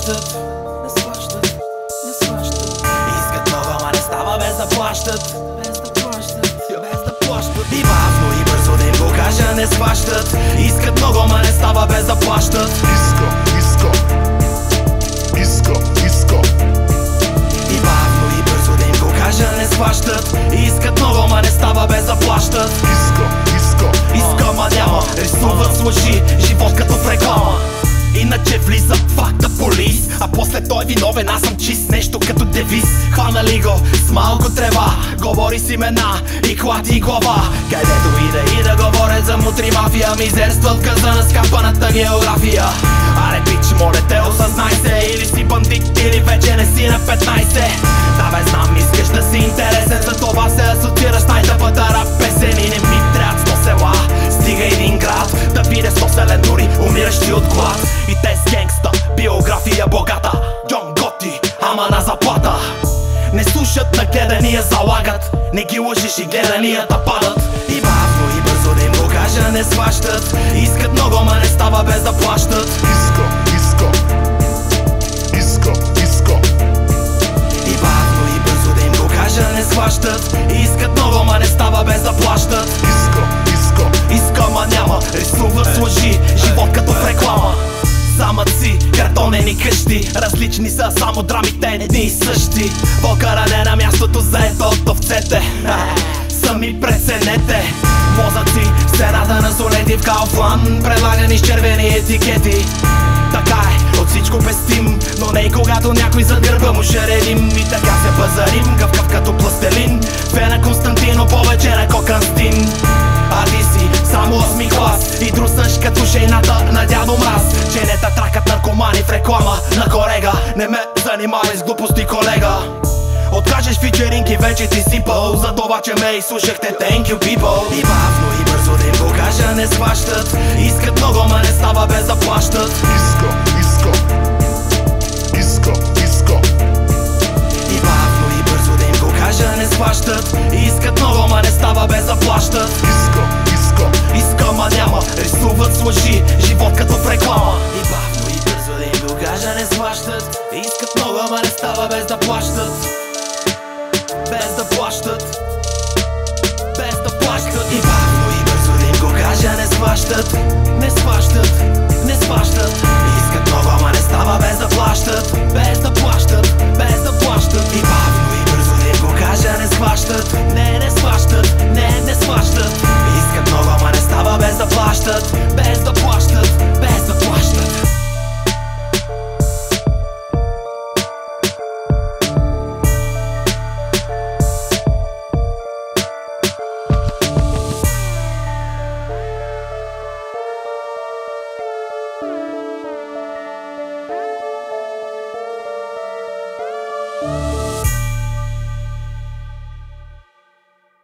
схващат. Искат много, ама не става без да плащат. И бавно и бързо да им го кажа, не схващат. Искат много, ама не става без да плащат. И бавно и бързо да им го кажа, не схващат. Искат много, ама не става без да плащат. Иска, ма няма, рисуват с лъжи, живот като в реклама. Иначе влиза факта полис, а после той виновен, аз съм чист, нещо като девиз. Хванали го с малко трева, говори с имена и хвати глава. Където и да говорят за мутри мафия, мизерстват каза на скапаната география. Аре пич, моля те, осъзнай се, или си бандит, или вече не си на 15. Да бе знам, искаш да си интересен, за това се асоциираш с най-тъпата рап песен. И не ми трябва 100 села, стига един град, да биде 100 селен дори, умиращи от глад. И те с генгста, биография богата, Джон Готи, ама на заплата. Не слушат на гледания, залагат, не ги лъжиш и гледанията падат. И бавно и бързо да им го кажа, не схващат. Искат много, ама не става без да плащат. И бавно и бързо да им го кажа, не схващат. Искат много, ама не става без да плащат. Иска, ма няма, рисуват с лъжи, живот като в реклама. Замъци, картонени къщи, различни са само драмите едни и същи. Вълкара не на мястото, заето от овцете. Сами преценете. Мозъци, стената на солети в Кауфланд, предлагани с червени етикети. Така е, от всичко пестим, но не и когато някой зад гърба му шаредим. И така се пазарим, гъвкав като пластелин. Фена Константино, повече на Коканстин. А ти си само 8 клас и друсаш като шейната на дядо Мраз. Женета тракат наркомани в реклама на корега. Не ме занимавай с глупости, колега. Откажеш фичеринки, вече ти сипал, за това че ме изслушахте, thank you people. И бавно и бързо да им го кажа, не схващат. Искат много, ма не става без да плащат. И бавно и бързо да им го кажа, не схващат. Искат много, ма не става без да плащат. Иска, ма няма, рисуват с лъжи, живот като в реклама. И бавно и бързо да им го кажа, не схващат. Искат много, ама не става без да плащат. Без да плащат. И бавно и бързо да им го кажа, не схващат. Искат много, ама не става без да плащат. Без да плащат. И бавно и бързо да им го кажа, не схващат. Не схващат. Искат много, ама не става без да плащат.